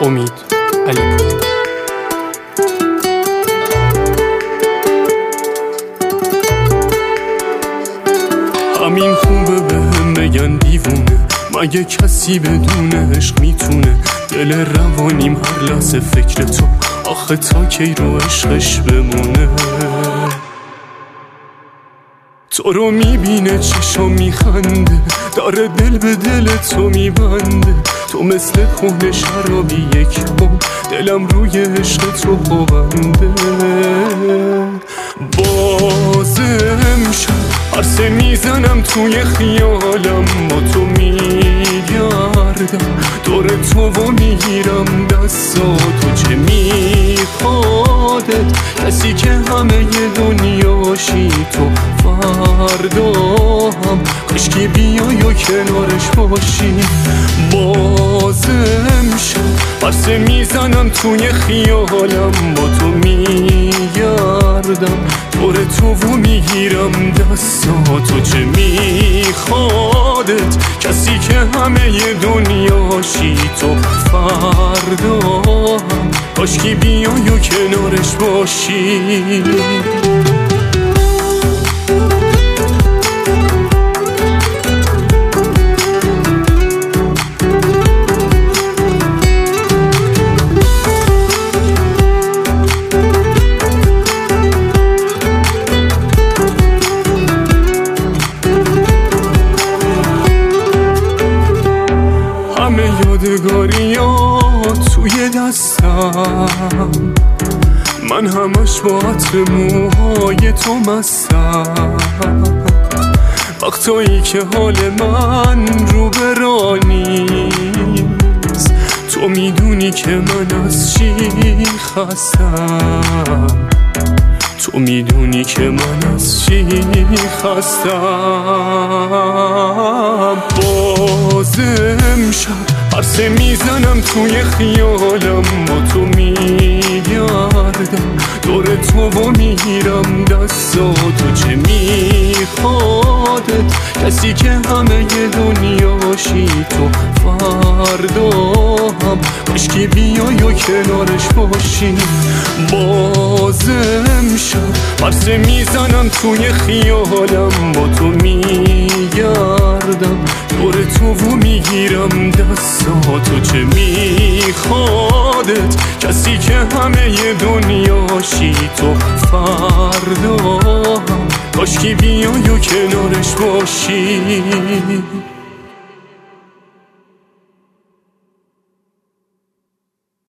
امید علیپور. همین خوبه بهم بگن دیوونه، مگه کسی بدون عشق میتونه دل روانیم هر لحظه فکر تو، آخه تا کی رو عشقش بمونه. تو رو میبینه چشم میخنده، داره دل به دل تو میبنده، تو مثل کهنه شرابی یک هم، دلم روی عشق تو خوبنده. بازم شد عرصه میزنم توی خیالم، با تو میگردم دور تو و میگیرم دستاتو، چه میخوادت کسی که همه دنیاشی تو، فردا هم کاشکی بیای و کنارش باشی. بازم شد عرصه میزنم توی خیالم، با تو میگردم دور تو و میگیرم دستاتو، چه میخوادت کسی که همه دنیاشی تو، فردا هم کاشکی بیای و کنارش باشی. یادگاریات توی دستم، من همش با عطر موهای تو مستم، وقتایی که حال من رو برا نیست، تو میدونی که من از چی خستم، تو میدونی که من از چی خستم. بازم شب عرصه میزنم توی خیالم، با تو میگردم دور تو و میگیرم دستاتو، چه میخوادت کسی که همه دنیاشی تو، فردا هم کاشکی بیای و کنارش باشی. بازم شب عرصه میزنم توی خیالم، با تو میگردم دور تو و میگیرم دستاتو، چه میخوادت کسی که همه دنیاشی تو، فردا هم کاشکی بیای و کنارش باشی.